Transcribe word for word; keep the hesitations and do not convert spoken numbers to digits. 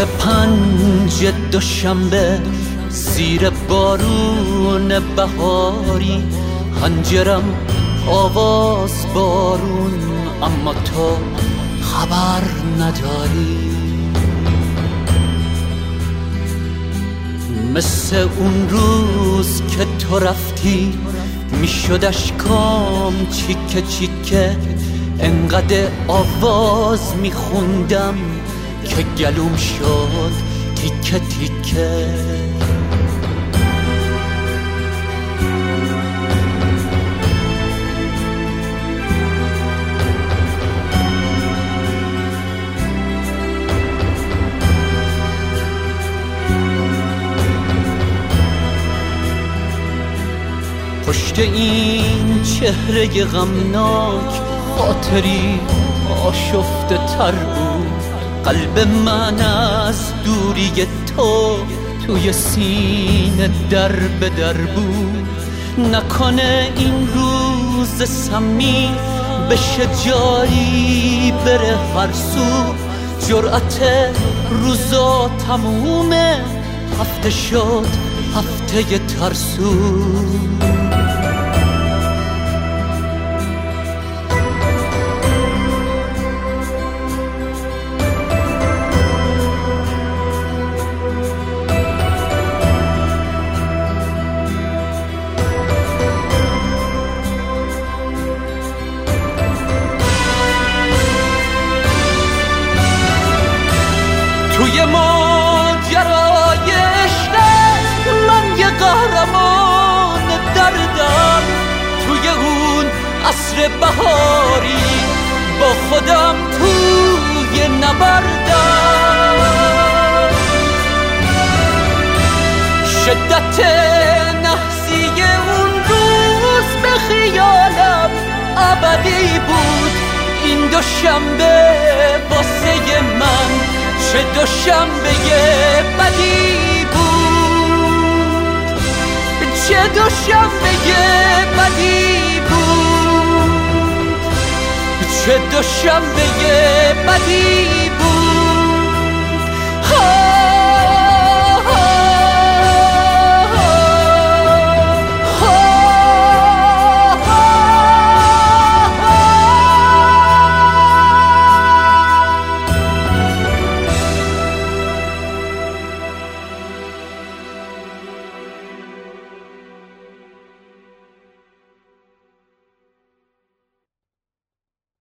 پنج دوشنبه زیر بارون بهاری، حنجرم آواز بارون اما تو خبر نداری. مثل اون روز که تو رفتی میشد اشکام چیکه چیکه، انقدر آواز میخوندم که گلوم شد تیکه تیکه. پشت این چهره غمناک خاطری آشفته تر بود، قلب من از دوری تو توی سینه در به در بود. نکنه این روز سمی بشه جاری بره هر سو، جرأت روزا تمومه هفته شد هفته ترسو. توی ماجرای عشقت من یه قهرمان دردم، توی اون عصر بهاری با خودم توی نبردم. شدت نحسی اون روز به خیالم ابدی بود، این دوشنبه واسه من چه دوشنبه بدی بود، چه دوشنبه بدی بود، چه دوشنبه بدی بود.